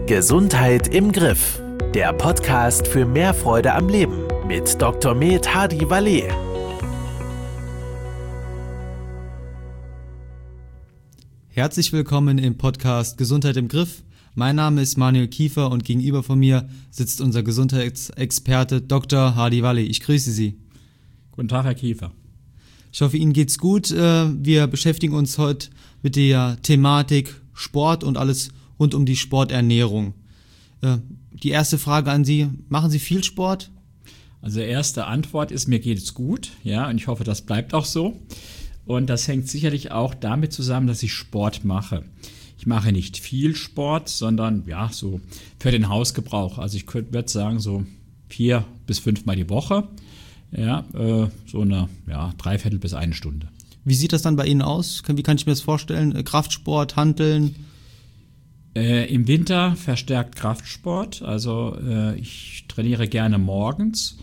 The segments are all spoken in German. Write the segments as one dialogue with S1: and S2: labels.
S1: Gesundheit im Griff. Der Podcast für mehr Freude am Leben mit Dr. Med Hadi Valet.
S2: Herzlich willkommen im Podcast Gesundheit im Griff. Mein Name ist Manuel Kiefer und gegenüber von mir sitzt unser Gesundheitsexperte Dr. Hadi Valet. Ich grüße Sie.
S3: Guten Tag, Herr Kiefer.
S2: Ich hoffe, Ihnen geht's gut. Wir beschäftigen uns heute mit der Thematik Sport und alles rund um die Sporternährung. Die erste Frage an Sie, machen Sie viel Sport?
S3: Also erste Antwort ist, mir geht es gut, ja, und ich hoffe, das bleibt auch so. Und das hängt sicherlich auch damit zusammen, dass ich Sport mache. Ich mache nicht viel Sport, sondern ja, so für den Hausgebrauch. Also ich würde sagen, so 4 bis 5 Mal die Woche, ja, so eine dreiviertel bis eine Stunde.
S2: Wie sieht das dann bei Ihnen aus? Wie kann ich mir das vorstellen? Kraftsport, Hanteln?
S3: Im Winter verstärkt Kraftsport, also ich trainiere gerne morgens,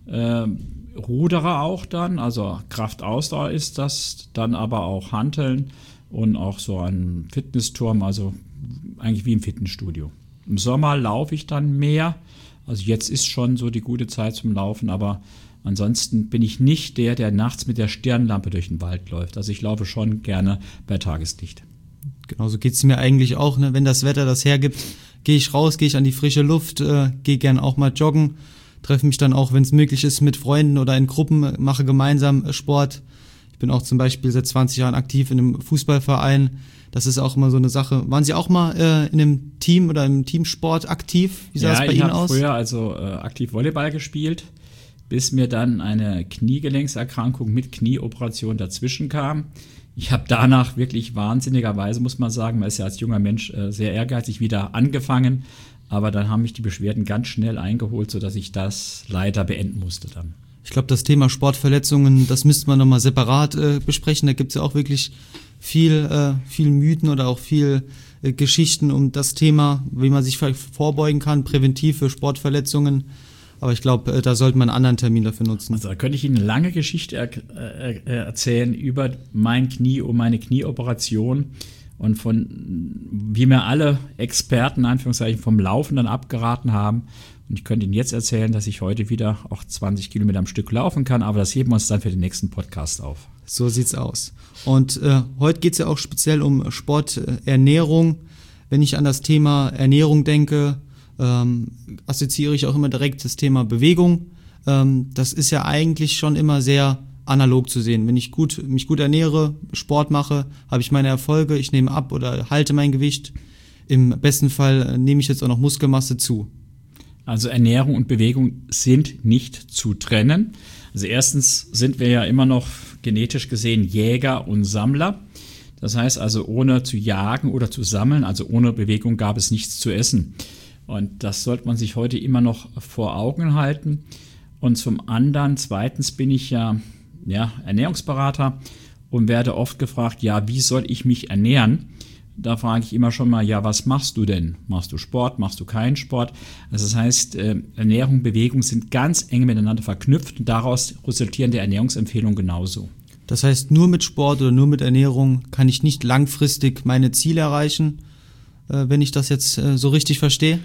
S3: rudere auch dann, also Kraftausdauer ist das, dann aber auch Hanteln und auch so ein Fitnessturm, also eigentlich wie im Fitnessstudio. Im Sommer laufe ich dann mehr, also jetzt ist schon so die gute Zeit zum Laufen, aber ansonsten bin ich nicht der nachts mit der Stirnlampe durch den Wald läuft, also ich laufe schon gerne bei Tageslicht.
S2: Genauso geht es mir eigentlich auch, ne? Wenn das Wetter das hergibt, gehe ich raus, gehe ich an die frische Luft, gehe gern auch mal joggen, treffe mich dann auch, wenn es möglich ist, mit Freunden oder in Gruppen, mache gemeinsam Sport. Ich bin auch zum Beispiel seit 20 Jahren aktiv in einem Fußballverein. Das ist auch immer so eine Sache. Waren Sie auch mal in einem Team oder im Teamsport aktiv? Wie sah es bei Ihnen aus?
S3: Ja, ich habe früher also aktiv Volleyball gespielt, bis mir dann eine Kniegelenkserkrankung mit Knieoperation dazwischen kam. Ich habe danach wirklich wahnsinnigerweise, muss man sagen, man ist ja als junger Mensch sehr ehrgeizig, wieder angefangen. Aber dann haben mich die Beschwerden ganz schnell eingeholt, sodass ich das leider beenden musste dann.
S2: Ich glaube, das Thema Sportverletzungen, das müsste man nochmal separat besprechen. Da gibt es ja auch wirklich viel Mythen oder auch viel Geschichten um das Thema, wie man sich vorbeugen kann, präventiv für Sportverletzungen. Aber ich glaube, da sollte man einen anderen Termin dafür nutzen.
S3: Also da könnte ich Ihnen eine lange Geschichte erzählen über mein Knie und meine Knieoperation und wie mir alle Experten, in Anführungszeichen, vom Laufen dann abgeraten haben. Und ich könnte Ihnen jetzt erzählen, dass ich heute wieder auch 20 Kilometer am Stück laufen kann, aber das heben wir uns dann für den nächsten Podcast auf.
S2: So sieht's aus. Und heute geht's ja auch speziell um Sporternährung. Wenn ich an das Thema Ernährung denke, assoziiere ich auch immer direkt das Thema Bewegung. Das ist ja eigentlich schon immer sehr analog zu sehen. Wenn ich mich gut ernähre, Sport mache, habe ich meine Erfolge, ich nehme ab oder halte mein Gewicht. Im besten Fall nehme ich jetzt auch noch Muskelmasse zu.
S3: Also Ernährung und Bewegung sind nicht zu trennen. Also erstens sind wir ja immer noch genetisch gesehen Jäger und Sammler. Das heißt also, ohne zu jagen oder zu sammeln, also ohne Bewegung gab es nichts zu essen. Und das sollte man sich heute immer noch vor Augen halten. Und zweitens bin ich ja Ernährungsberater und werde oft gefragt, wie soll ich mich ernähren? Da frage ich immer schon mal, was machst du denn? Machst du Sport? Machst du keinen Sport? Also das heißt, Ernährung und Bewegung sind ganz eng miteinander verknüpft und daraus resultieren die Ernährungsempfehlungen genauso.
S2: Das heißt, nur mit Sport oder nur mit Ernährung kann ich nicht langfristig meine Ziele erreichen, wenn ich das jetzt so richtig verstehe?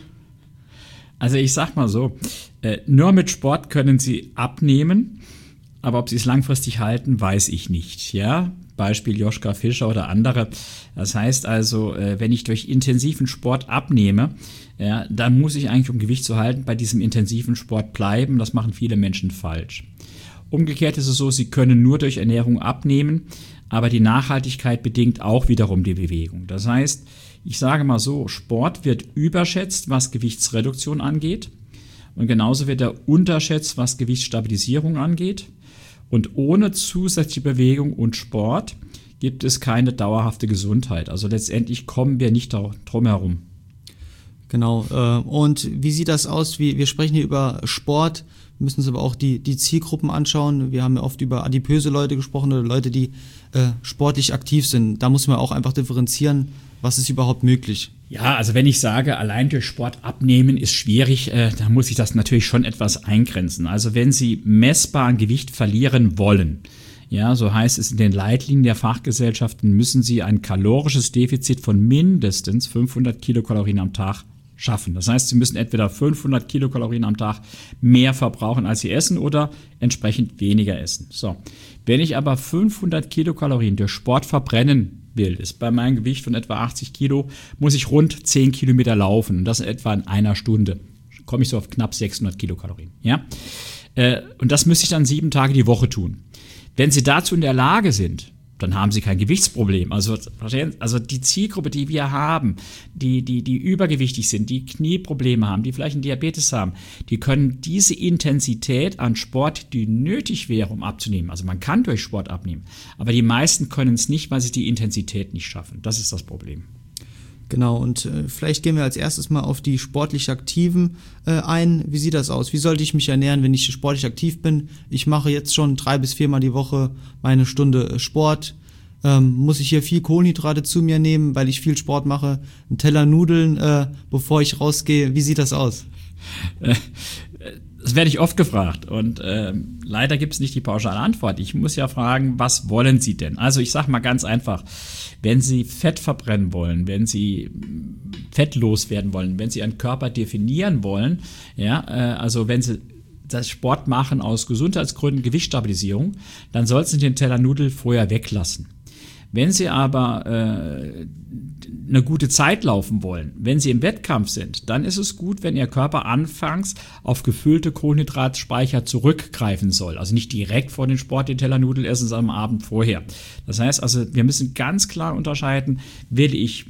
S3: Also ich sag mal so, nur mit Sport können Sie abnehmen, aber ob Sie es langfristig halten, weiß ich nicht. Ja? Beispiel Joschka Fischer oder andere. Das heißt also, wenn ich durch intensiven Sport abnehme, dann muss ich eigentlich, um Gewicht zu halten, bei diesem intensiven Sport bleiben. Das machen viele Menschen falsch. Umgekehrt ist es so, Sie können nur durch Ernährung abnehmen, aber die Nachhaltigkeit bedingt auch wiederum die Bewegung. Das heißt, ich sage mal so, Sport wird überschätzt, was Gewichtsreduktion angeht. Und genauso wird er unterschätzt, was Gewichtsstabilisierung angeht. Und ohne zusätzliche Bewegung und Sport gibt es keine dauerhafte Gesundheit. Also letztendlich kommen wir nicht drum herum.
S2: Genau. Und wie sieht das aus? Wir sprechen hier über Sport. Wir müssen uns aber auch die Zielgruppen anschauen. Wir haben ja oft über adipöse Leute gesprochen oder Leute, die sportlich aktiv sind. Da muss man auch einfach differenzieren, was ist überhaupt möglich.
S3: Ja, also wenn ich sage, allein durch Sport abnehmen ist schwierig, dann muss ich das natürlich schon etwas eingrenzen. Also wenn Sie messbar an Gewicht verlieren wollen, ja, so heißt es in den Leitlinien der Fachgesellschaften, müssen Sie ein kalorisches Defizit von mindestens 500 Kilokalorien am Tag schaffen. Das heißt, Sie müssen entweder 500 Kilokalorien am Tag mehr verbrauchen, als Sie essen, oder entsprechend weniger essen. So, wenn ich aber 500 Kilokalorien durch Sport verbrennen will, ist bei meinem Gewicht von etwa 80 Kilo, muss ich rund 10 Kilometer laufen und das etwa in einer Stunde. Komme ich so auf knapp 600 Kilokalorien. Ja? Und das müsste ich dann 7 Tage die Woche tun. Wenn Sie dazu in der Lage sind, dann haben Sie kein Gewichtsproblem. Also die Zielgruppe, die wir haben, die übergewichtig sind, die Knieprobleme haben, die vielleicht einen Diabetes haben, die können diese Intensität an Sport, die nötig wäre, um abzunehmen. Also man kann durch Sport abnehmen, aber die meisten können es nicht, weil sie die Intensität nicht schaffen. Das ist das Problem.
S2: Genau, und vielleicht gehen wir als erstes mal auf die sportlich Aktiven ein. Wie sieht das aus? Wie sollte ich mich ernähren, wenn ich sportlich aktiv bin? Ich mache jetzt schon 3 bis 4 Mal die Woche meine Stunde Sport. Muss ich hier viel Kohlenhydrate zu mir nehmen, weil ich viel Sport mache? Einen Teller Nudeln, bevor ich rausgehe. Wie sieht das aus?
S3: Das werde ich oft gefragt und leider gibt es nicht die pauschale Antwort. Ich muss ja fragen, was wollen Sie denn? Also ich sage mal ganz einfach, wenn Sie Fett verbrennen wollen, wenn Sie fettlos werden wollen, wenn Sie Ihren Körper definieren wollen, ja, also wenn Sie das Sport machen aus Gesundheitsgründen, Gewichtsstabilisierung, dann sollten Sie den Teller Nudeln vorher weglassen. Wenn Sie aber eine gute Zeit laufen wollen, wenn Sie im Wettkampf sind, dann ist es gut, wenn Ihr Körper anfangs auf gefüllte Kohlenhydratspeicher zurückgreifen soll. Also nicht direkt vor dem Sport den Teller Nudeln essen, sondern am Abend vorher. Das heißt also, wir müssen ganz klar unterscheiden, will ich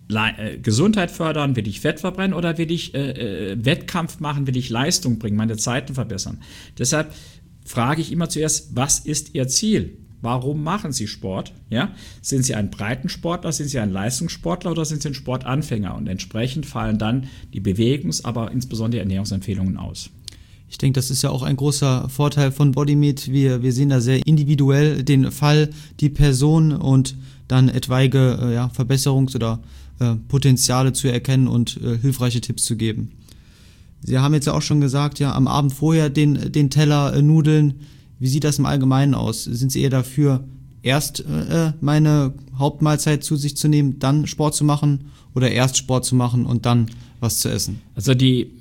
S3: Gesundheit fördern, will ich Fett verbrennen oder will ich Wettkampf machen, will ich Leistung bringen, meine Zeiten verbessern. Deshalb frage ich immer zuerst, was ist Ihr Ziel? Warum machen Sie Sport? Ja? Sind Sie ein Breitensportler, sind Sie ein Leistungssportler oder sind Sie ein Sportanfänger? Und entsprechend fallen dann die Bewegungs-, aber insbesondere die Ernährungsempfehlungen aus.
S2: Ich denke, das ist ja auch ein großer Vorteil von Bodymeat. Wir sehen da sehr individuell den Fall, die Person und dann etwaige Verbesserungs- oder Potenziale zu erkennen und hilfreiche Tipps zu geben. Sie haben jetzt ja auch schon gesagt, ja, am Abend vorher den Teller Nudeln. Wie sieht das im Allgemeinen aus? Sind Sie eher dafür, erst meine Hauptmahlzeit zu sich zu nehmen, dann Sport zu machen oder erst Sport zu machen und dann was zu essen?
S3: Also die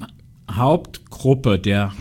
S3: Hauptgruppe der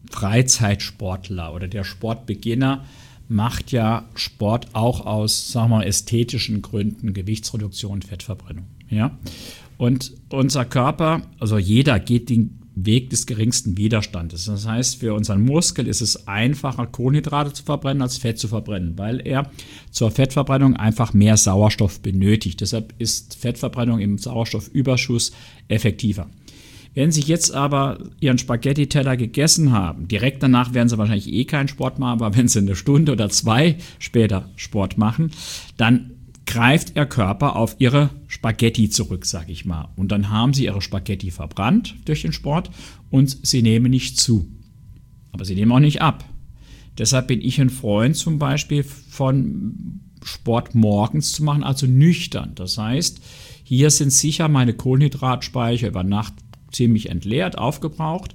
S3: Freizeitsportler oder der Sportbeginner macht ja Sport auch aus, sagen wir mal, ästhetischen Gründen, Gewichtsreduktion, Fettverbrennung. Ja? Und unser Körper, also jeder geht den Weg des geringsten Widerstandes. Das heißt, für unseren Muskel ist es einfacher, Kohlenhydrate zu verbrennen, als Fett zu verbrennen, weil er zur Fettverbrennung einfach mehr Sauerstoff benötigt. Deshalb ist Fettverbrennung im Sauerstoffüberschuss effektiver. Wenn Sie jetzt aber Ihren Spaghetti-Teller gegessen haben, direkt danach werden Sie wahrscheinlich keinen Sport machen, aber wenn Sie eine Stunde oder 2 später Sport machen, dann greift Ihr Körper auf Ihre Spaghetti zurück, sage ich mal. Und dann haben Sie Ihre Spaghetti verbrannt durch den Sport und Sie nehmen nicht zu. Aber Sie nehmen auch nicht ab. Deshalb bin ich ein Freund zum Beispiel von Sport morgens zu machen, also nüchtern. Das heißt, hier sind sicher meine Kohlenhydratspeicher über Nacht ziemlich entleert, aufgebraucht.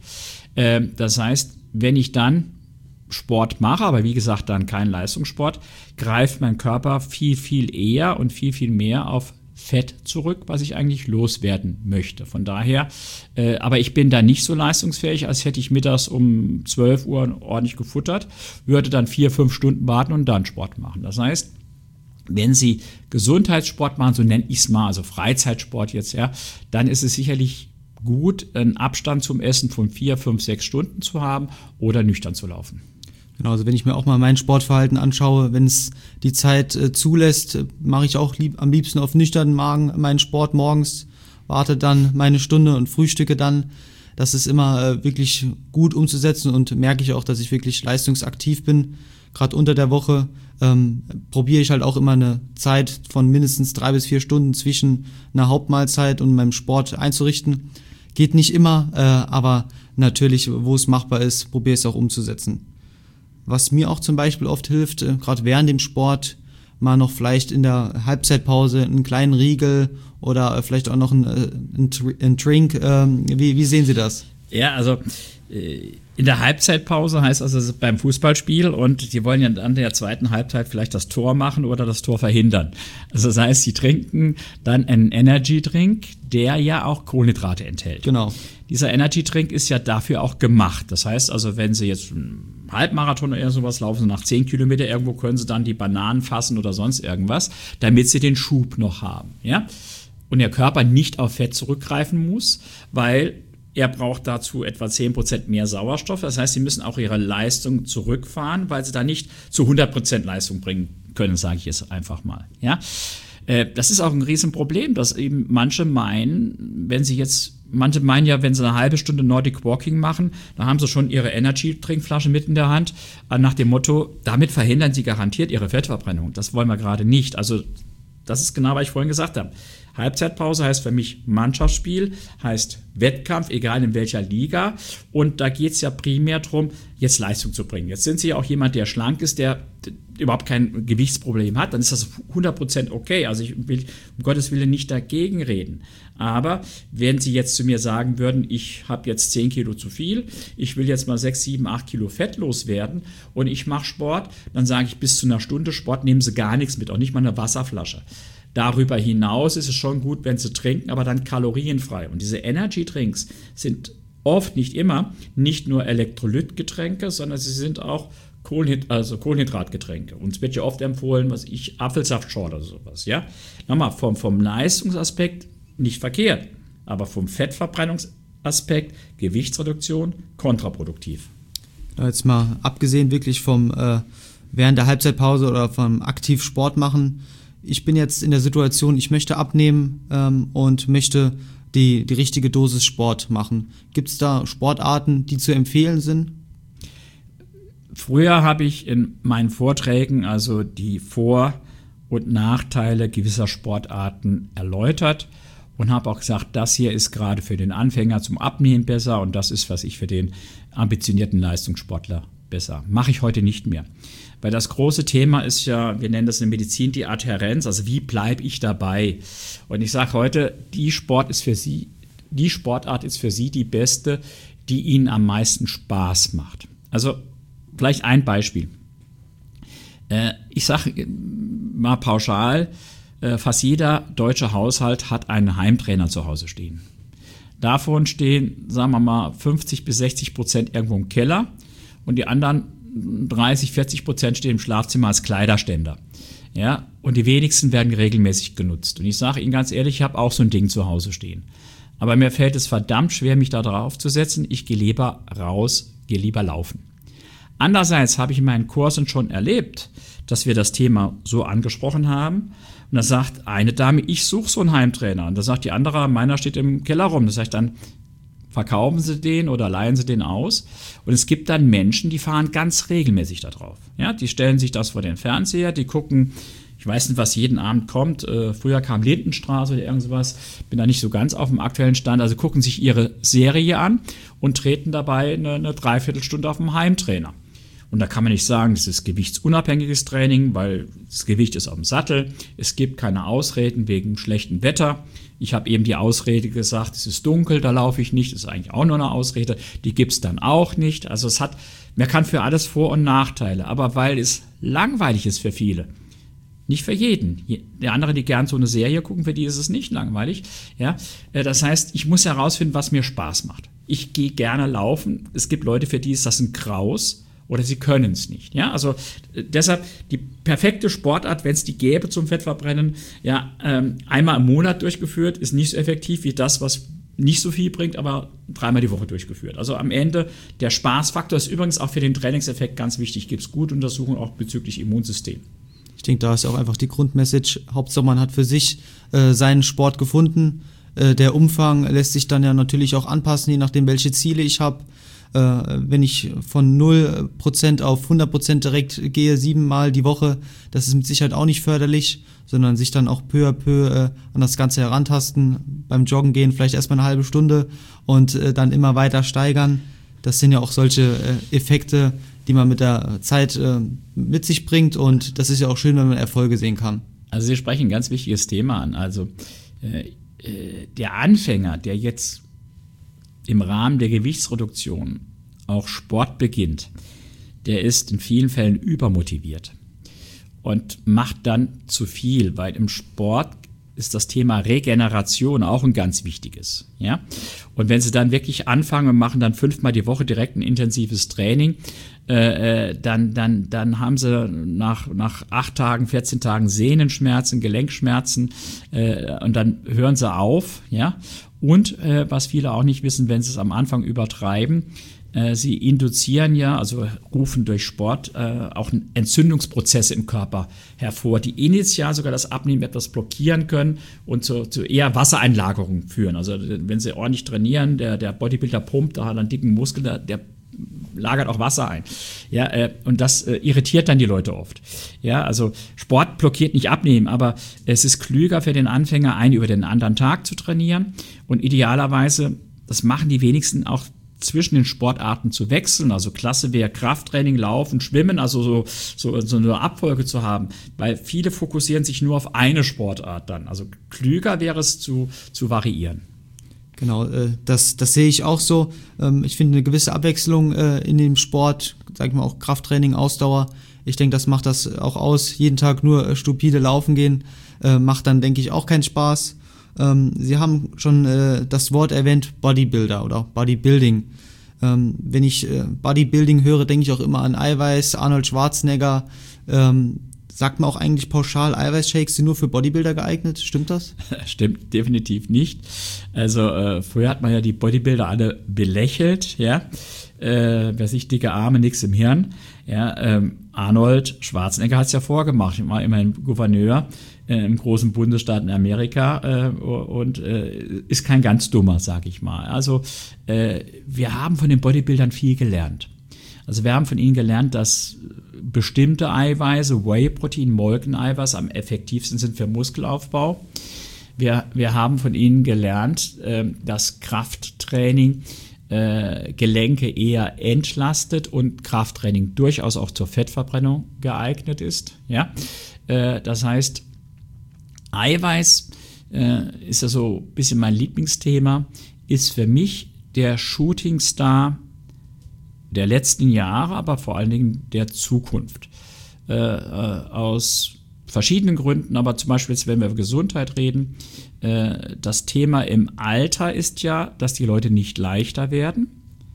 S3: Das heißt, wenn ich dann Sport mache, aber wie gesagt dann kein Leistungssport, greift mein Körper viel, viel eher und viel, viel mehr auf Fett zurück, was ich eigentlich loswerden möchte. Von daher, aber ich bin da nicht so leistungsfähig, als hätte ich mittags um 12 Uhr ordentlich gefuttert, würde dann 4-5 Stunden warten und dann Sport machen. Das heißt, wenn Sie Gesundheitssport machen, so nenne ich es mal, also Freizeitsport jetzt, ja, dann ist es sicherlich gut, einen Abstand zum Essen von 4, 5, 6 Stunden zu haben oder nüchtern zu laufen.
S2: Genau, also wenn ich mir auch mal mein Sportverhalten anschaue, wenn es die Zeit zulässt, mache ich auch am liebsten auf nüchternen Magen meinen Sport morgens, warte dann meine Stunde und frühstücke dann. Das ist immer wirklich gut umzusetzen und merke ich auch, dass ich wirklich leistungsaktiv bin. Gerade unter der Woche probiere ich halt auch immer eine Zeit von mindestens 3 bis 4 Stunden zwischen einer Hauptmahlzeit und meinem Sport einzurichten. Geht nicht immer, aber natürlich, wo es machbar ist, probiere ich es auch umzusetzen. Was mir auch zum Beispiel oft hilft, gerade während dem Sport, mal noch vielleicht in der Halbzeitpause einen kleinen Riegel oder vielleicht auch noch einen Drink. Wie sehen Sie das?
S3: Ja, also in der Halbzeitpause heißt also beim Fußballspiel und die wollen ja an der zweiten Halbzeit vielleicht das Tor machen oder das Tor verhindern. Also das heißt, sie trinken dann einen Energy-Drink, der ja auch Kohlenhydrate enthält.
S2: Genau.
S3: Dieser Energy-Drink ist ja dafür auch gemacht. Das heißt also, wenn Sie jetzt einen Halbmarathon oder sowas laufen, nach 10 Kilometer irgendwo können Sie dann die Bananen fassen oder sonst irgendwas, damit Sie den Schub noch haben. Ja? Und Ihr Körper nicht auf Fett zurückgreifen muss, weil er braucht dazu etwa 10% mehr Sauerstoff. Das heißt, Sie müssen auch Ihre Leistung zurückfahren, weil Sie da nicht zu 100% Leistung bringen können, sage ich jetzt einfach mal. Ja? Das ist auch ein Riesenproblem, dass eben manche meinen, wenn sie eine halbe Stunde Nordic Walking machen, dann haben sie schon ihre Energy-Trinkflasche mit in der Hand, nach dem Motto, damit verhindern sie garantiert ihre Fettverbrennung. Das wollen wir gerade nicht. Also das ist genau, was ich vorhin gesagt habe. Halbzeitpause heißt für mich Mannschaftsspiel, heißt Wettkampf, egal in welcher Liga. Und da geht es ja primär darum, jetzt Leistung zu bringen. Jetzt sind Sie ja auch jemand, der schlank ist, der überhaupt kein Gewichtsproblem hat. Dann ist das 100% okay. Also ich will um Gottes Willen nicht dagegen reden. Aber wenn Sie jetzt zu mir sagen würden, ich habe jetzt 10 Kilo zu viel, ich will jetzt mal 6, 7, 8 Kilo Fett loswerden und ich mache Sport, dann sage ich, bis zu einer Stunde Sport nehmen Sie gar nichts mit, auch nicht mal eine Wasserflasche. Darüber hinaus ist es schon gut, wenn Sie trinken, aber dann kalorienfrei. Und diese Energy-Drinks sind oft, nicht immer, nicht nur Elektrolytgetränke, sondern sie sind auch Kohlenhydratgetränke. Uns wird ja oft empfohlen, Apfelsaftschorle oder sowas. Ja? Nochmal, vom Leistungsaspekt nicht verkehrt, aber vom Fettverbrennungsaspekt, Gewichtsreduktion, kontraproduktiv.
S2: Jetzt mal abgesehen wirklich vom während der Halbzeitpause oder vom aktiv Sport machen. Ich bin jetzt in der Situation, ich möchte abnehmen und möchte die richtige Dosis Sport machen. Gibt es da Sportarten, die zu empfehlen sind?
S3: Früher habe ich in meinen Vorträgen also die Vor- und Nachteile gewisser Sportarten erläutert und habe auch gesagt, das hier ist gerade für den Anfänger zum Abnehmen besser und das ist, was ich für den ambitionierten Leistungssportler besser. Mache ich heute nicht mehr. Weil das große Thema ist ja, wir nennen das in der Medizin die Adhärenz, also wie bleibe ich dabei? Und ich sage heute, die Sportart ist für Sie die beste, die Ihnen am meisten Spaß macht. Also vielleicht ein Beispiel. Ich sage mal pauschal, fast jeder deutsche Haushalt hat einen Heimtrainer zu Hause stehen. Davon stehen, sagen wir mal, 50-60% irgendwo im Keller und die anderen 30-40% stehen im Schlafzimmer als Kleiderständer. Ja, und die wenigsten werden regelmäßig genutzt. Und ich sage Ihnen ganz ehrlich, ich habe auch so ein Ding zu Hause stehen. Aber mir fällt es verdammt schwer, mich da drauf zu setzen. Ich gehe lieber raus, gehe lieber laufen. Andererseits habe ich in meinen Kursen schon erlebt, dass wir das Thema so angesprochen haben. Und da sagt eine Dame, ich suche so einen Heimtrainer. Und da sagt die andere, meiner steht im Keller rum. Das heißt dann, verkaufen Sie den oder leihen Sie den aus. Und es gibt dann Menschen, die fahren ganz regelmäßig da drauf. Ja, die stellen sich das vor den Fernseher, die gucken, ich weiß nicht, was jeden Abend kommt. Früher kam Lindenstraße oder irgendwas. Bin da nicht so ganz auf dem aktuellen Stand. Also gucken sich ihre Serie an und treten dabei eine Dreiviertelstunde auf dem Heimtrainer. Und da kann man nicht sagen, das ist gewichtsunabhängiges Training, weil das Gewicht ist auf dem Sattel. Es gibt keine Ausreden wegen schlechtem Wetter. Ich habe eben die Ausrede gesagt, es ist dunkel, da laufe ich nicht. Das ist eigentlich auch nur eine Ausrede. Die gibt es dann auch nicht. Also man kann für alles Vor- und Nachteile. Aber weil es langweilig ist für viele, nicht für jeden. Der andere, die gern so eine Serie gucken, für die ist es nicht langweilig. Ja? Das heißt, ich muss herausfinden, was mir Spaß macht. Ich gehe gerne laufen. Es gibt Leute, für die ist das ein Graus. Oder sie können es nicht. Ja? Also deshalb die perfekte Sportart, wenn es die gäbe zum Fettverbrennen, ja, einmal im Monat durchgeführt, ist nicht so effektiv wie das, was nicht so viel bringt, aber 3-mal die Woche durchgeführt. Also am Ende der Spaßfaktor ist übrigens auch für den Trainingseffekt ganz wichtig. Gibt es gute Untersuchungen auch bezüglich Immunsystem.
S2: Ich denke, da ist auch einfach die Grundmessage. Hauptsache, man hat für sich seinen Sport gefunden. Der Umfang lässt sich dann ja natürlich auch anpassen, je nachdem, welche Ziele ich habe. Wenn ich von 0% auf 100% direkt gehe, 7-mal die Woche, das ist mit Sicherheit auch nicht förderlich, sondern sich dann auch peu à peu an das Ganze herantasten, beim Joggen gehen, vielleicht erstmal eine halbe Stunde und dann immer weiter steigern. Das sind ja auch solche Effekte, die man mit der Zeit mit sich bringt und das ist ja auch schön, wenn man Erfolge sehen kann.
S3: Also Sie sprechen ein ganz wichtiges Thema an. Also der Anfänger, der jetzt im Rahmen der Gewichtsreduktion auch Sport beginnt, der ist in vielen Fällen übermotiviert und macht dann zu viel, weil im Sport ist das Thema Regeneration auch ein ganz wichtiges. Ja? Und wenn Sie dann wirklich anfangen und machen dann 5-mal die Woche direkt ein intensives Training, dann haben Sie nach 8 Tagen, 14 Tagen Sehnenschmerzen, Gelenkschmerzen und dann hören Sie auf. Ja? Und was viele auch nicht wissen, wenn Sie es am Anfang übertreiben, sie induzieren ja, also rufen durch Sport auch Entzündungsprozesse im Körper hervor, die initial sogar das Abnehmen etwas blockieren können und zu eher Wassereinlagerung führen. Also wenn sie ordentlich trainieren, der Bodybuilder pumpt, da hat er einen dicken Muskel, der lagert auch Wasser ein. Ja, und das irritiert dann die Leute oft. Ja, also Sport blockiert nicht Abnehmen, aber es ist klüger für den Anfänger, einen über den anderen Tag zu trainieren und idealerweise, das machen die wenigsten auch zwischen den Sportarten zu wechseln, also klasse wäre Krafttraining, Laufen, Schwimmen, also so eine Abfolge zu haben, weil viele fokussieren sich nur auf eine Sportart dann. Also klüger wäre es zu variieren.
S2: Genau, das sehe ich auch so. Ich finde eine gewisse Abwechslung in dem Sport, sag ich mal auch Krafttraining, Ausdauer. Ich denke, das macht das auch aus. Jeden Tag nur stupide laufen gehen, macht dann, denke ich, auch keinen Spaß. Sie haben schon das Wort erwähnt, Bodybuilder oder Bodybuilding. Wenn ich Bodybuilding höre, denke ich auch immer an Eiweiß, Arnold Schwarzenegger. Sagt man auch eigentlich pauschal, Eiweißshakes sind nur für Bodybuilder geeignet? Stimmt das?
S3: Stimmt definitiv nicht. Also früher hat man ja die Bodybuilder alle belächelt, ja. Wer sich dicke Arme, nix im Hirn. Ja, Arnold Schwarzenegger hat es ja vorgemacht. Ich war immerhin Gouverneur im großen Bundesstaat in Amerika und ist kein ganz dummer, sag ich mal. Also wir haben von den Bodybuildern viel gelernt. Also wir haben von ihnen gelernt, dass bestimmte Eiweiße, Whey-Protein, Molkeneiweiß am effektivsten sind für Muskelaufbau. Wir haben von ihnen gelernt, dass Krafttraining Gelenke eher entlastet und Krafttraining durchaus auch zur Fettverbrennung geeignet ist. Ja? Das heißt, Eiweiß ist ja so ein bisschen mein Lieblingsthema, ist für mich der Shootingstar der letzten Jahre, aber vor allen Dingen der Zukunft. Aus verschiedenen Gründen, aber zum Beispiel jetzt, wenn wir über Gesundheit reden, das Thema im Alter ist ja, dass die Leute nicht leichter werden,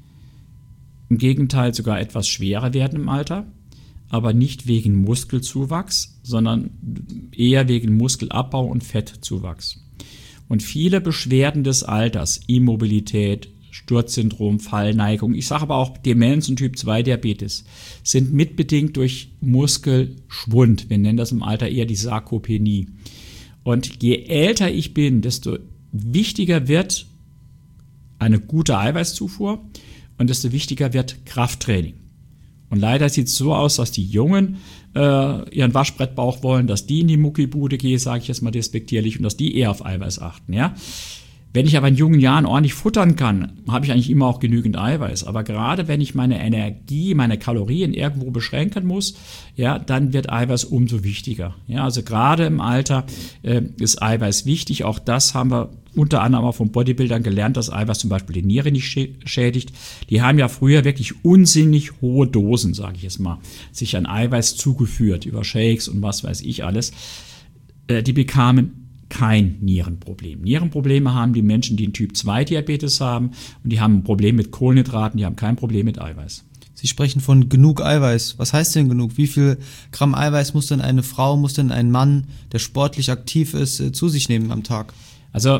S3: im Gegenteil sogar etwas schwerer werden im Alter, aber nicht wegen Muskelzuwachs, sondern eher wegen Muskelabbau und Fettzuwachs. Und viele Beschwerden des Alters, Immobilität, Sturzsyndrom, Fallneigung, ich sage aber auch Demenz und Typ-2-Diabetes, sind mitbedingt durch Muskelschwund. Wir nennen das im Alter eher die Sarkopenie. Und je älter ich bin, desto wichtiger wird eine gute Eiweißzufuhr und desto wichtiger wird Krafttraining. Und leider sieht es so aus, dass die Jungen ihren Waschbrettbauch wollen, dass die in die Muckibude gehen, sage ich jetzt mal despektierlich, und dass die eher auf Eiweiß achten, ja. Wenn ich aber in jungen Jahren ordentlich futtern kann, habe ich eigentlich immer auch genügend Eiweiß. Aber gerade wenn ich meine Energie, meine Kalorien irgendwo beschränken muss, ja, dann wird Eiweiß umso wichtiger. Ja, also gerade im Alter ist Eiweiß wichtig. Auch das haben wir unter anderem auch von Bodybuildern gelernt, dass Eiweiß zum Beispiel die Niere nicht schädigt. Die haben ja früher wirklich unsinnig hohe Dosen, sage ich jetzt mal, sich an Eiweiß zugeführt über Shakes und was weiß ich alles. Die bekamen kein Nierenproblem. Nierenprobleme haben die Menschen, die einen Typ-2-Diabetes haben, und die haben ein Problem mit Kohlenhydraten, die haben kein Problem mit Eiweiß.
S2: Sie sprechen von genug Eiweiß. Was heißt denn genug? Wie viel Gramm Eiweiß muss denn eine Frau, muss denn ein Mann, der sportlich aktiv ist, zu sich nehmen am Tag?
S3: Also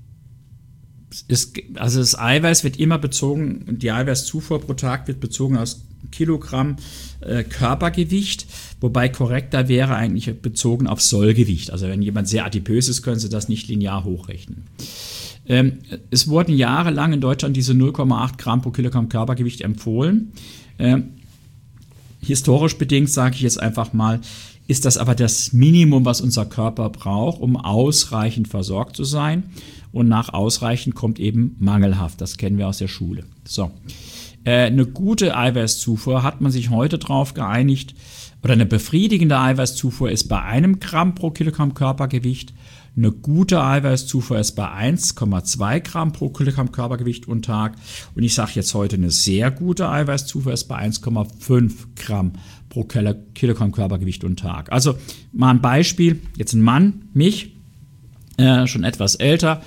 S3: das Eiweiß wird immer bezogen, die Eiweißzufuhr pro Tag wird bezogen aus Kilogramm Körpergewicht, wobei korrekter wäre eigentlich bezogen auf Sollgewicht. Also wenn jemand sehr adipös ist, können Sie das nicht linear hochrechnen. Es wurden jahrelang in Deutschland diese 0,8 Gramm pro Kilogramm Körpergewicht empfohlen. Historisch bedingt, sage ich jetzt einfach mal, ist das aber das Minimum, was unser Körper braucht, um ausreichend versorgt zu sein. Und nach ausreichend kommt eben mangelhaft. Das kennen wir aus der Schule. So. Eine gute Eiweißzufuhr hat man sich heute drauf geeinigt, oder eine befriedigende Eiweißzufuhr ist bei 1 Gramm pro Kilogramm Körpergewicht Eine gute Eiweißzufuhr ist bei 1,2 Gramm pro Kilogramm Körpergewicht und Tag. Und ich sage jetzt heute, eine sehr gute Eiweißzufuhr ist bei 1,5 Gramm pro Kilogramm Körpergewicht und Tag. Also mal ein Beispiel, jetzt ein Mann, mich, schon etwas älter,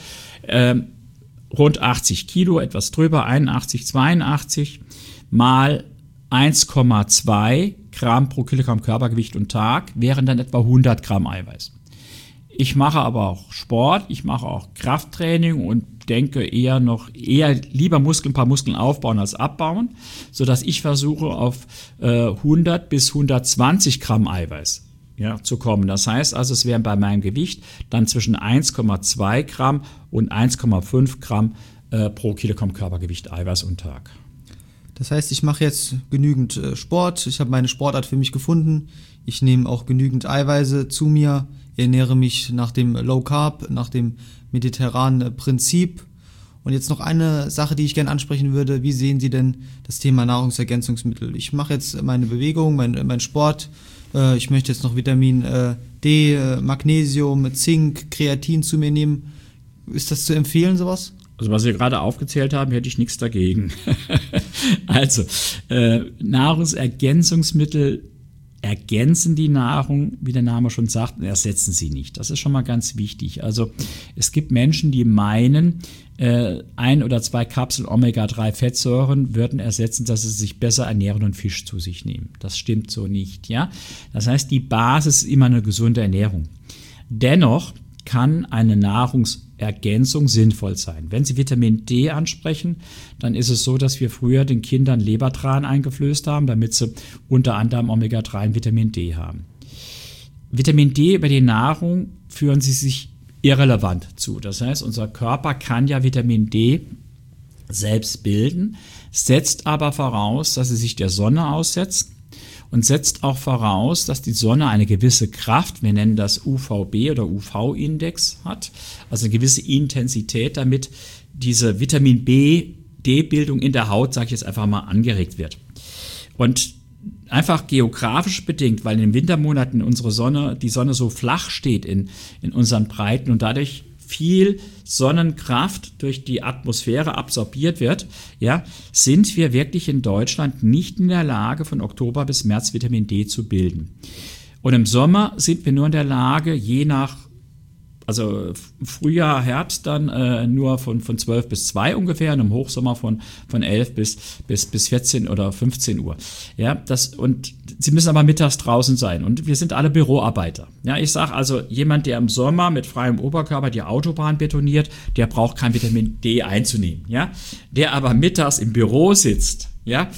S3: rund 80 Kilo, etwas drüber, 81, 82, mal 1,2 Gramm pro Kilogramm Körpergewicht und Tag wären dann etwa 100 Gramm Eiweiß. Ich mache aber auch Sport, ich mache auch Krafttraining und denke eher lieber ein paar Muskeln aufbauen als abbauen, sodass ich versuche auf 100 bis 120 Gramm Eiweiß zu kommen. Das heißt also, es wären bei meinem Gewicht dann zwischen 1,2 Gramm und 1,5 Gramm pro Kilogramm Körpergewicht Eiweiß und Tag.
S2: Das heißt, ich mache jetzt genügend Sport, ich habe meine Sportart für mich gefunden, ich nehme auch genügend Eiweiße zu mir, ernähre mich nach dem Low Carb, nach dem mediterranen Prinzip. Und jetzt noch eine Sache, die ich gerne ansprechen würde: Wie sehen Sie denn das Thema Nahrungsergänzungsmittel? Ich mache jetzt meine Bewegung, mein Sport, ich möchte jetzt noch Vitamin D, Magnesium, Zink, Kreatin zu mir nehmen. Ist das zu empfehlen, sowas?
S3: Also was Sie gerade aufgezählt haben, hätte ich nichts dagegen. Also, Nahrungsergänzungsmittel ergänzen die Nahrung, wie der Name schon sagt, und ersetzen sie nicht. Das ist schon mal ganz wichtig. Also es gibt Menschen, die meinen, 1 oder 2 Kapseln Omega-3-Fettsäuren würden ersetzen, dass sie sich besser ernähren und Fisch zu sich nehmen. Das stimmt so nicht. Ja? Das heißt, die Basis ist immer eine gesunde Ernährung. Dennoch kann eine Nahrungsergänzung sinnvoll sein. Wenn Sie Vitamin D ansprechen, dann ist es so, dass wir früher den Kindern Lebertran eingeflößt haben, damit sie unter anderem Omega-3 und Vitamin D haben. Vitamin D über die Nahrung führen sie sich irrelevant zu. Das heißt, unser Körper kann ja Vitamin D selbst bilden, setzt aber voraus, dass sie sich der Sonne aussetzt, und setzt auch voraus, dass die Sonne eine gewisse Kraft, wir nennen das UVB oder UV-Index hat, also eine gewisse Intensität, damit diese Vitamin D-Bildung in der Haut, sage ich jetzt einfach mal, angeregt wird. Und einfach geografisch bedingt, weil in den Wintermonaten die Sonne so flach steht in unseren Breiten und dadurch viel Sonnenkraft durch die Atmosphäre absorbiert wird, sind wir wirklich in Deutschland nicht in der Lage, von Oktober bis März Vitamin D zu bilden. Und im Sommer sind wir nur in der Lage, je nach, also Frühjahr, Herbst dann nur von 12 bis 2 ungefähr und im Hochsommer von 11 bis 14 oder 15 Uhr. Ja, und Sie müssen aber mittags draußen sein und wir sind alle Büroarbeiter. Ja, ich sage also, jemand, der im Sommer mit freiem Oberkörper die Autobahn betoniert, der braucht kein Vitamin D einzunehmen. Ja, der aber mittags im Büro sitzt,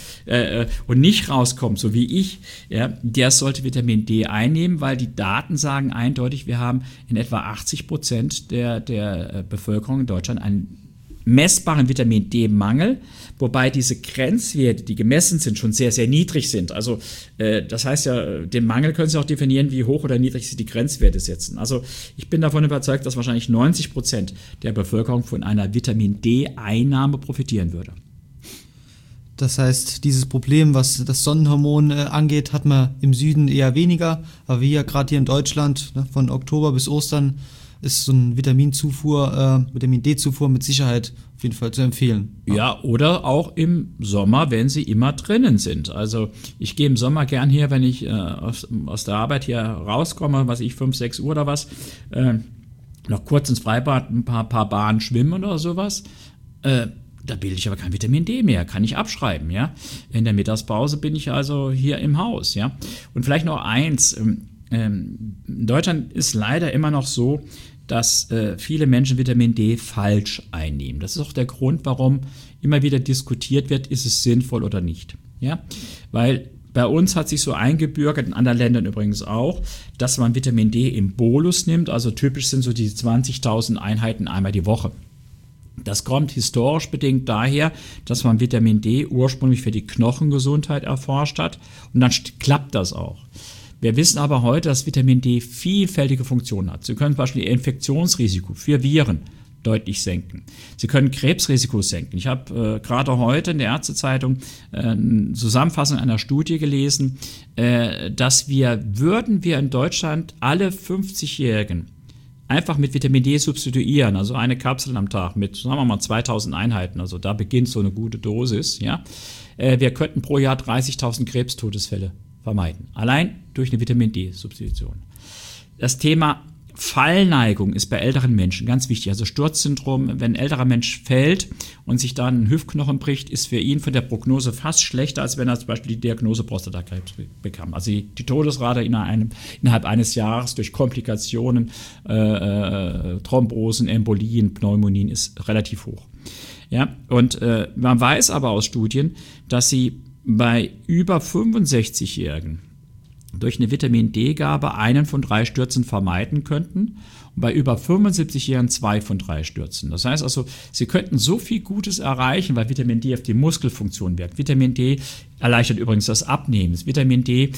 S3: und nicht rauskommt, so wie ich, der sollte Vitamin D einnehmen, weil die Daten sagen eindeutig, wir haben in etwa 80% der Bevölkerung in Deutschland einen messbaren Vitamin D-Mangel, wobei diese Grenzwerte, die gemessen sind, schon sehr, sehr niedrig sind. Also das heißt ja, den Mangel können Sie auch definieren, wie hoch oder niedrig Sie die Grenzwerte setzen. Also ich bin davon überzeugt, dass wahrscheinlich 90% der Bevölkerung von einer Vitamin D-Einnahme profitieren würde.
S2: Das heißt, dieses Problem, was das Sonnenhormon angeht, hat man im Süden eher weniger. Aber wir gerade hier in Deutschland, von Oktober bis Ostern, ist so ein Vitamin D-Zufuhr mit Sicherheit auf jeden Fall zu empfehlen.
S3: Ja, oder auch im Sommer, wenn Sie immer drinnen sind. Also ich gehe im Sommer gern hier, wenn ich aus der Arbeit hier rauskomme, 5, 6 Uhr oder was, noch kurz ins Freibad, ein paar Bahnen schwimmen oder sowas. Da bilde ich aber kein Vitamin D mehr, kann ich abschreiben, ja. In der Mittagspause bin ich also hier im Haus, ja. Und vielleicht noch eins, in Deutschland ist leider immer noch so, dass viele Menschen Vitamin D falsch einnehmen. Das ist auch der Grund, warum immer wieder diskutiert wird, ist es sinnvoll oder nicht, ja. Weil bei uns hat sich so eingebürgert, in anderen Ländern übrigens auch, dass man Vitamin D im Bolus nimmt, also typisch sind so die 20.000 Einheiten einmal die Woche. Das kommt historisch bedingt daher, dass man Vitamin D ursprünglich für die Knochengesundheit erforscht hat und dann klappt das auch. Wir wissen aber heute, dass Vitamin D vielfältige Funktionen hat. Sie können zum Beispiel Ihr Infektionsrisiko für Viren deutlich senken. Sie können Krebsrisiko senken. Ich habe gerade heute in der Ärztezeitung eine Zusammenfassung einer Studie gelesen, dass würden wir in Deutschland alle 50-Jährigen einfach mit Vitamin D substituieren, also eine Kapsel am Tag mit, sagen wir mal, 2000 Einheiten, also da beginnt so eine gute Dosis, ja. Wir könnten pro Jahr 30.000 Krebstodesfälle vermeiden, allein durch eine Vitamin D-Substitution. Das Thema Fallneigung ist bei älteren Menschen ganz wichtig. Also Sturzsyndrom, wenn ein älterer Mensch fällt und sich dann ein Hüftknochen bricht, ist für ihn von der Prognose fast schlechter, als wenn er zum Beispiel die Diagnose Prostatakrebs bekam. Also die Todesrate innerhalb eines Jahres durch Komplikationen, Thrombosen, Embolien, Pneumonien ist relativ hoch. Ja, und man weiß aber aus Studien, dass sie bei über 65-Jährigen durch eine Vitamin-D-Gabe einen von 3 Stürzen vermeiden könnten und bei über 75-Jährigen 2 von 3 Stürzen. Das heißt also, sie könnten so viel Gutes erreichen, weil Vitamin D auf die Muskelfunktion wirkt. Vitamin D erleichtert übrigens das Abnehmen. Vitamin D,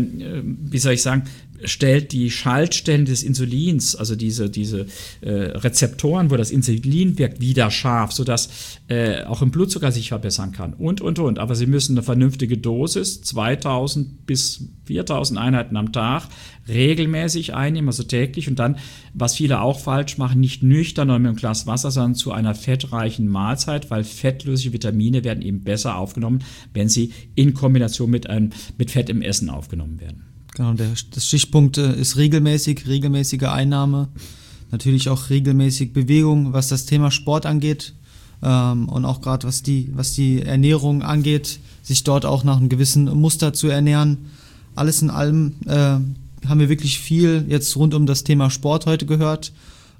S3: stellt die Schaltstellen des Insulins, also diese Rezeptoren, wo das Insulin wirkt, wieder scharf, sodass auch im Blutzucker sich verbessern kann und. Aber sie müssen eine vernünftige Dosis, 2000 bis 4000 Einheiten am Tag, regelmäßig einnehmen, also täglich und dann, was viele auch falsch machen, nicht nüchtern oder mit einem Glas Wasser, sondern zu einer fettreichen Mahlzeit, weil fettlösliche Vitamine werden eben besser aufgenommen, wenn sie in Kombination mit Fett im Essen aufgenommen werden.
S2: Genau, das Stichpunkt ist regelmäßige Einnahme, natürlich auch regelmäßig Bewegung, was das Thema Sport angeht und auch gerade was die Ernährung angeht, sich dort auch nach einem gewissen Muster zu ernähren. Alles in allem haben wir wirklich viel jetzt rund um das Thema Sport heute gehört.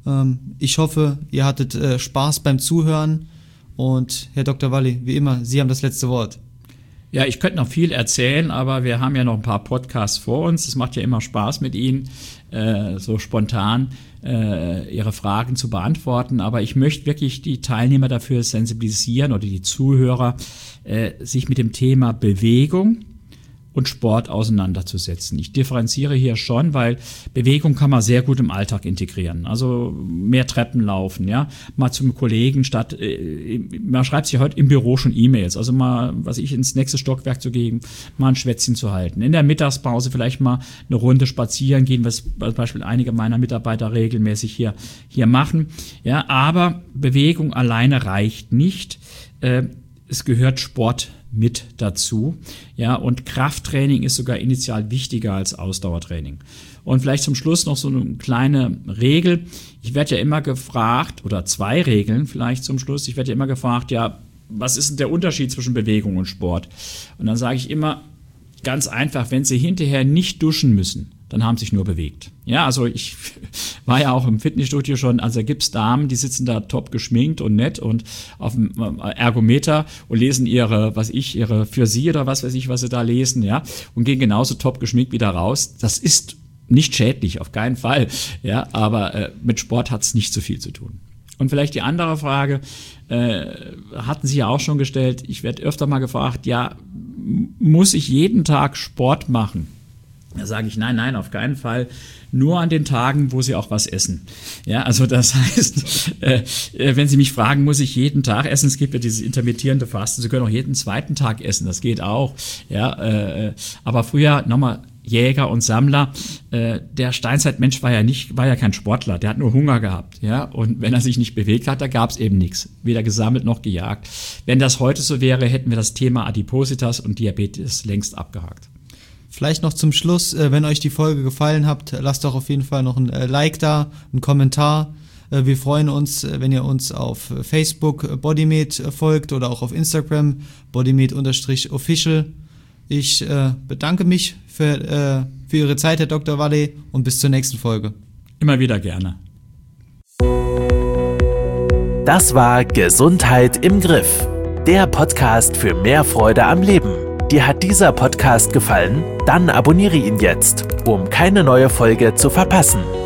S2: Ich hoffe, ihr hattet Spaß beim Zuhören und Herr Dr. Valli, wie immer, Sie haben das letzte Wort.
S3: Ja, ich könnte noch viel erzählen, aber wir haben ja noch ein paar Podcasts vor uns. Es macht ja immer Spaß mit Ihnen, so spontan Ihre Fragen zu beantworten. Aber ich möchte wirklich die Teilnehmer dafür sensibilisieren oder die Zuhörer, sich mit dem Thema Bewegung und Sport auseinanderzusetzen. Ich differenziere hier schon, weil Bewegung kann man sehr gut im Alltag integrieren. Also mehr Treppen laufen, ja, mal zum Kollegen statt, man schreibt sich heute im Büro schon E-Mails, also mal, ins nächste Stockwerk zu gehen, mal ein Schwätzchen zu halten. In der Mittagspause vielleicht mal eine Runde spazieren gehen, was zum Beispiel einige meiner Mitarbeiter regelmäßig hier machen. Ja, aber Bewegung alleine reicht nicht. Es gehört Sport mit dazu, ja, und Krafttraining ist sogar initial wichtiger als Ausdauertraining. Und vielleicht zum Schluss noch so eine kleine Regel. Ich werde ja immer gefragt, oder 2 Regeln vielleicht zum Schluss, ich werde ja immer gefragt, ja, was ist denn der Unterschied zwischen Bewegung und Sport? Und dann sage ich immer, ganz einfach, wenn Sie hinterher nicht duschen müssen, dann haben Sie sich nur bewegt. Ja, also ich war ja auch im Fitnessstudio schon, also da gibt's Damen, die sitzen da top geschminkt und nett und auf dem Ergometer und lesen ihre für sie oder was weiß ich, was sie da lesen, ja, und gehen genauso top geschminkt wieder raus. Das ist nicht schädlich, auf keinen Fall, ja, aber mit Sport hat's nicht so viel zu tun. Und vielleicht die andere Frage, hatten Sie ja auch schon gestellt, ich werde öfter mal gefragt, ja, muss ich jeden Tag Sport machen? Da sage ich, nein, auf keinen Fall. Nur an den Tagen, wo Sie auch was essen. Ja, also das heißt, wenn Sie mich fragen, muss ich jeden Tag essen? Es gibt ja dieses intermittierende Fasten. Sie können auch jeden zweiten Tag essen. Das geht auch. Ja, aber früher nochmal Jäger und Sammler. Der Steinzeitmensch war ja kein Sportler. Der hat nur Hunger gehabt. Ja, und wenn er sich nicht bewegt hat, da gab es eben nichts. Weder gesammelt noch gejagt. Wenn das heute so wäre, hätten wir das Thema Adipositas und Diabetes längst abgehakt.
S2: Vielleicht noch zum Schluss, wenn euch die Folge gefallen hat, lasst doch auf jeden Fall noch ein Like da, einen Kommentar. Wir freuen uns, wenn ihr uns auf Facebook Bodymate folgt oder auch auf Instagram bodymate_official. Ich bedanke mich für Ihre Zeit, Herr Dr. Valli, und bis zur nächsten Folge.
S3: Immer wieder gerne.
S1: Das war Gesundheit im Griff, der Podcast für mehr Freude am Leben. Dir hat dieser Podcast gefallen? Dann abonniere ihn jetzt, um keine neue Folge zu verpassen.